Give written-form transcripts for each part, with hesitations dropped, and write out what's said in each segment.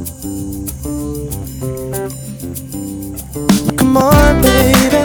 Come on, baby.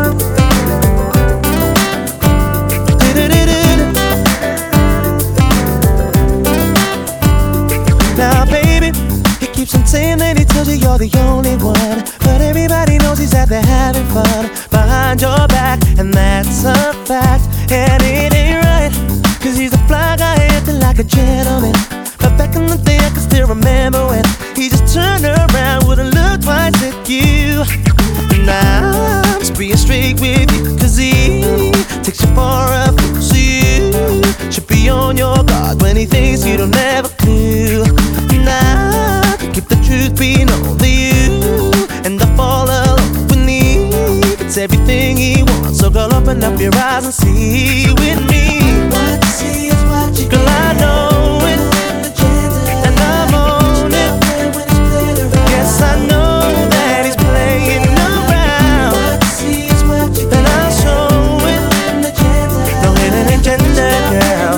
Now, baby, he keeps on saying that he tells you you're the only one, but everybody knows he's out there having fun behind your back, and that's a fact. And it ain't right, 'cause he's a fly guy acting like a gentleman. But back in the day I can still remember when he just turned around, wouldn't look twice at you. Now I'm just being straight with you, 'cause he takes you for a fool. So you should be on your guard when he thinks you don't have a clue. Now keep the truth being only you, and I fall alone when he gets everything he wants. So girl, open up your eyes and see with me. What you see is what you Girl, I know it, and I'm on it. Yes, I know that he's playing around, What you see is what you and I'll show it. No hidden agenda, girl.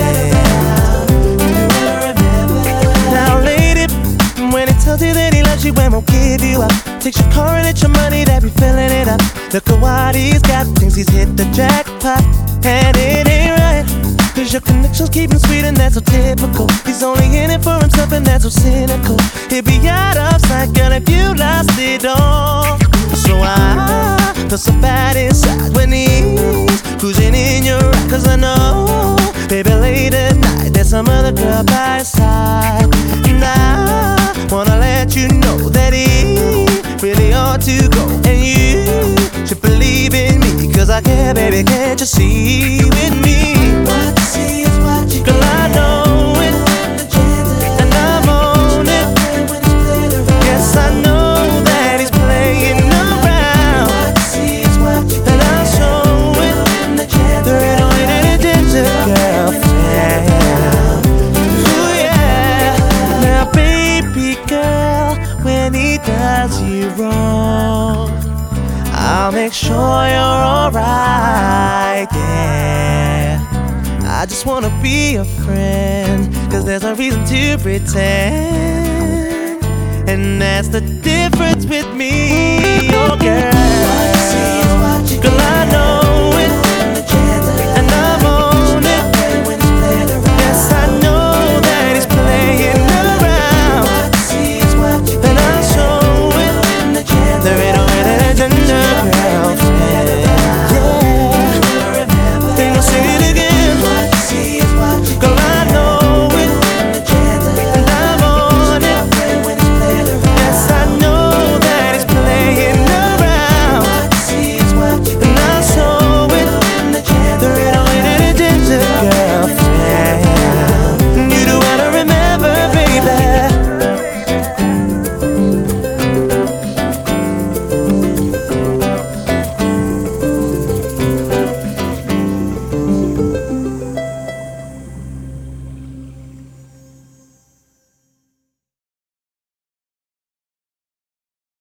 Now, lady, when he tells you that he loves you and won't give you up, takes your car and it's your money that be filling it up. Look at what he's got, thinks he's hit the jackpot, and it ain't right, 'cause your connections keep him sweet and that's so typical. He's only in it for himself and that's so cynical. He'd be out of sight, girl, if you lost it all. So I feel so bad inside when he's cruising in your ride, 'cause I know, baby, late at night there's some other girl by his side. And I wanna let you know that he really ought to go, and you should believe in me, 'cause I care, baby, can't you see with me? What you see is what you Girl, I know it, and I'm on it. Yes, I know that he's playing around, What you see is what you and I'll show it. There ain't no hidden agenda, girl. Yeah. Ooh, yeah. Now, baby girl, when he does you wrong, I'll make sure you're alright, yeah. I just wanna be a friend, 'cause there's no reason to pretend, and that's the difference with me, oh girl. see is what you Girl, I know